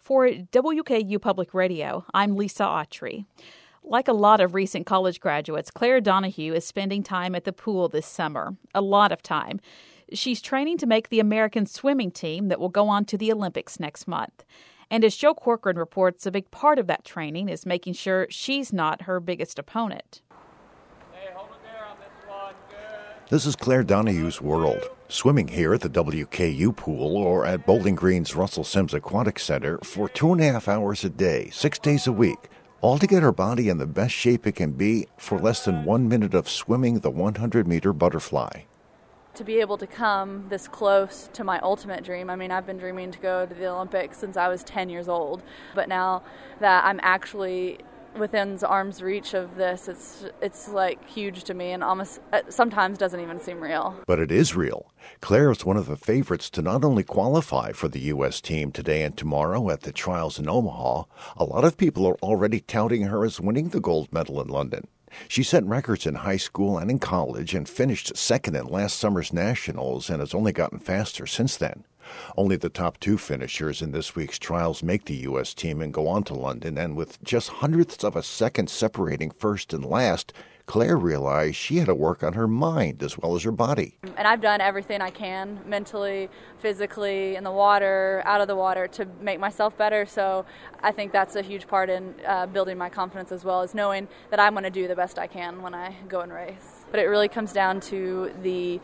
For WKU Public Radio, I'm Lisa Autry. Like a lot of recent college graduates, Claire Donahue is spending time at the pool this summer. A lot of time. She's training to make the American swimming team that will go on to the Olympics next month. And as Joe Corcoran reports, a big part of that training is making sure she's not her biggest opponent. Hey, hold it there on this one. Good. This is Claire Donahue's world. Swimming here at the WKU pool or at Bowling Green's Russell Sims Aquatic Center for 2.5 hours a day, 6 days a week, all to get her body in the best shape it can be for less than 1 minute of swimming the 100-meter butterfly. To be able to come this close to my ultimate dream, I mean, I've been dreaming to go to the Olympics since I was 10 years old, but now that I'm actually within arm's reach of this, it's like huge to me and almost sometimes doesn't even seem real. But it is real. Claire is one of the favorites to not only qualify for the U.S. team today and tomorrow at the trials in Omaha, a lot of people are already touting her as winning the gold medal in London. She set records in high school and in college and finished second in last summer's nationals and has only gotten faster since then. Only the top two finishers in this week's trials make the U.S. team and go on to London, and with just hundredths of a second separating first and last, Claire realized she had to work on her mind as well as her body. And I've done everything I can, mentally, physically, in the water, out of the water, to make myself better. So I think that's a huge part in building my confidence as well, is knowing that I'm going to do the best I can when I go and race. But it really comes down to the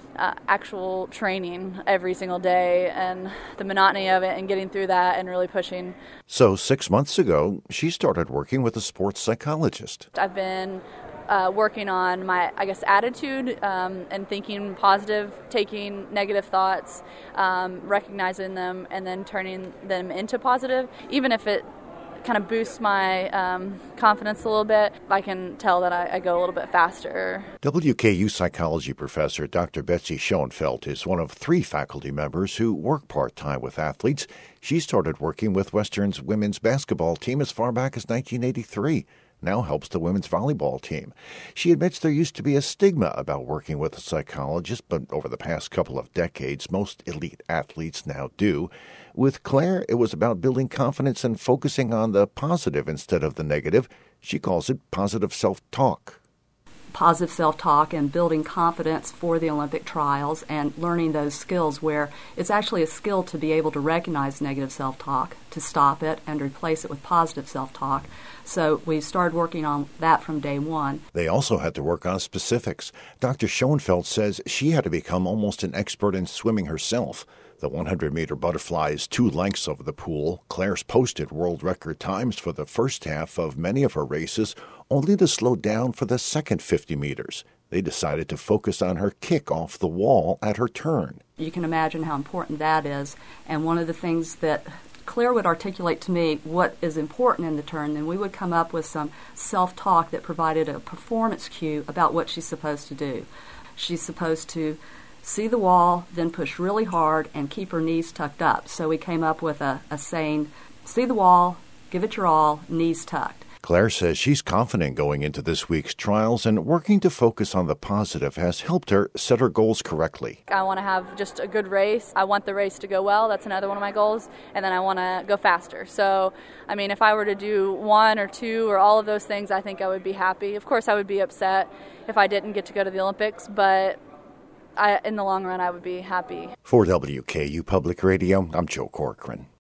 actual training every single day and the monotony of it and getting through that and really pushing. So 6 months ago, she started working with a sports psychologist. I've been working on my, attitude and thinking positive, taking negative thoughts, recognizing them, and then turning them into positive. Even if it kind of boosts my confidence a little bit, I can tell that I go a little bit faster. WKU psychology professor Dr. Betsy Schoenfeld is one of 3 faculty members who work part-time with athletes. She started working with Western's women's basketball team as far back as 1983. Now helps the women's volleyball team. She admits there used to be a stigma about working with a psychologist, but over the past couple of decades, most elite athletes now do. With Claire, it was about building confidence and focusing on the positive instead of the negative. She calls it positive self-talk. Positive self-talk and building confidence for the Olympic trials and learning those skills where it's actually a skill to be able to recognize negative self-talk, to stop it and replace it with positive self-talk. So we started working on that from day one. They also had to work on specifics. Dr. Schoenfeld says she had to become almost an expert in swimming herself. The 100-meter butterfly is 2 lengths over the pool. Claire's posted world record times for the first half of many of her races, only to slow down for the second 50 meters. They decided to focus on her kick off the wall at her turn. You can imagine how important that is. And one of the things that Claire would articulate to me what is important in the turn, then we would come up with some self-talk that provided a performance cue about what she's supposed to do. She's supposed to see the wall, then push really hard and keep her knees tucked up. So we came up with a saying, see the wall, give it your all, knees tucked. Claire says she's confident going into this week's trials, and working to focus on the positive has helped her set her goals correctly. I want to have just a good race. I want the race to go well. That's another one of my goals. And then I want to go faster. So, I mean, if I were to do 1 or 2 or all of those things, I think I would be happy. Of course, I would be upset if I didn't get to go to the Olympics, but in the long run, I would be happy. For WKU Public Radio, I'm Joe Corcoran.